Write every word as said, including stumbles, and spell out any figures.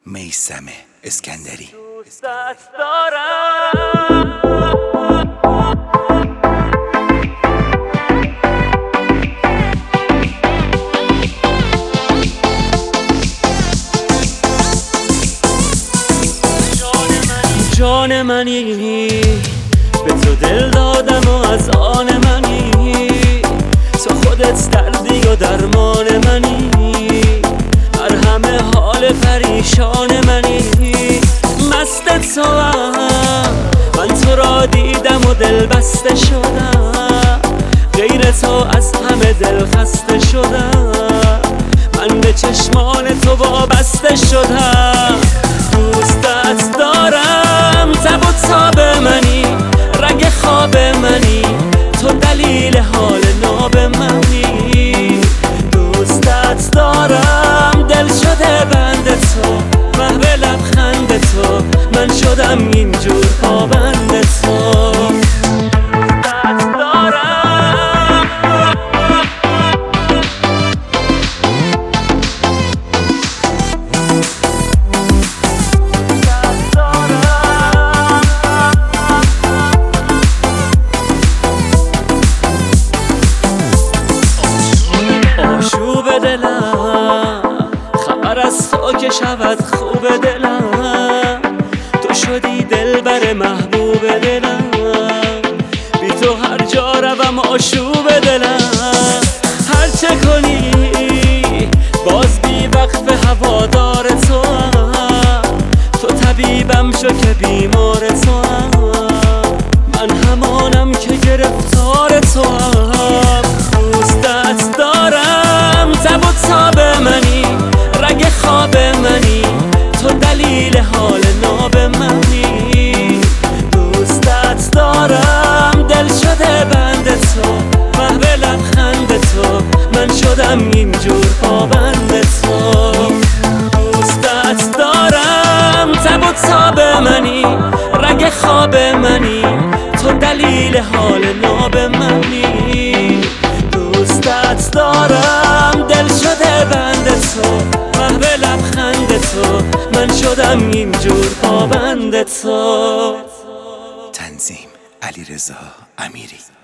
میثم اسکندری. جان منی به تو دل دادم و از آن منی، تو خودت دردی و درمان منی، مرهم حال پریشان منی. مست تو هم من تو را دیدم و دل بسته شدم، غیر تو از همه دل خسته شدم، من به چشمان تو وابسته شدم. دوستت دارم، تب و تاب منی، رگ خواب منی، تو دلیل حال ناب منی. دوستت دارم، دل شده بند تو، محو لبخند تو، من شدم اینجور پابند تو. خبر از تو که شود خوب دلم، تو شدی دلبر محبوب دلم، بی تو هر جا روم آشوب دلم. هر چه کنی باز بی وقف هوادار تو هم، تو طبیبم شو که بیمار تو هم، من همانم که گرفتار تو هم. دوستت دارم، تب و تاب منی، رگ خواب منی، تو دلیل حال ناب منی. دوستت دارم، دل شده بند تو، محو لبخند تو، من شدم اینجور پابند تو. دوستت دارم، تب و تاب منی، رگ خواب منی، تو دلیل حال ناب منی. دوستت دارم، دل شده بند تو، محو لبخند تو، من شدم اینجور پابند تو. تنظیم علیرضا امیری.